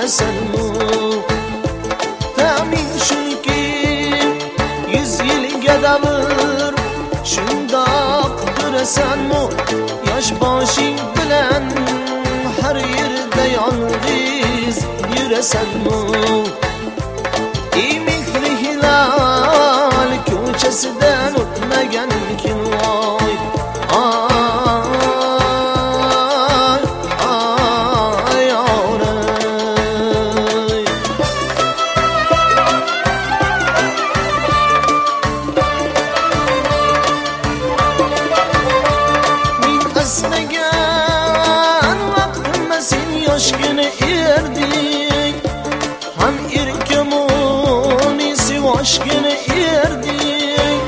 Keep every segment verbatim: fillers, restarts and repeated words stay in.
yüresen mu? Temin şunki yüz yıl gedavır şundaq düresen mu? Yaş başın bilen her yerde yalnız yüresen mu? İmikli hilal köçesinden ötmegen kim vay? Ay, ay, ağrey. Min esnegen vaktim sen yaş güne erdik. Hem irkemuni sivaş güne erdik.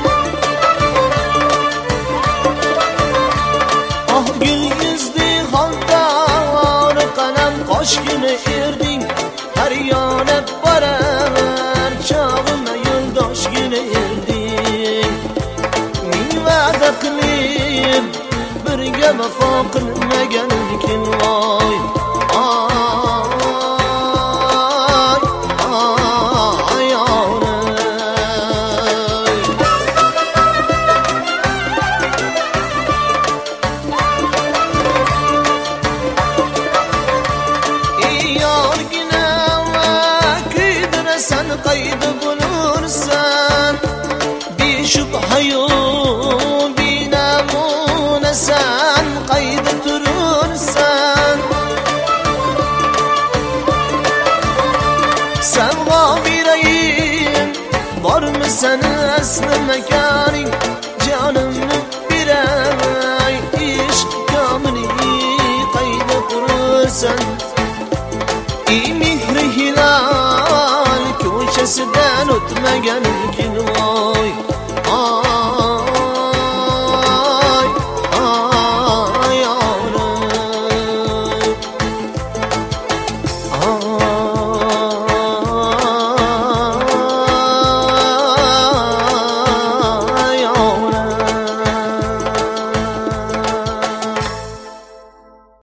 Ah gül yüzlü halkar kalem kaş güne erdin. Her yana beraber çağına yoldaş güne erdin. Min vade kılıb birge vefa kılmagan kim vay? Sen kaydı bulursan bir şüpheyu bir namune sen kaydı durursan sen gabireyim var mı sen aslı mekanin canını birey iş kamini kaydı kurursan İmihri hilal köşesinden ötmegen kim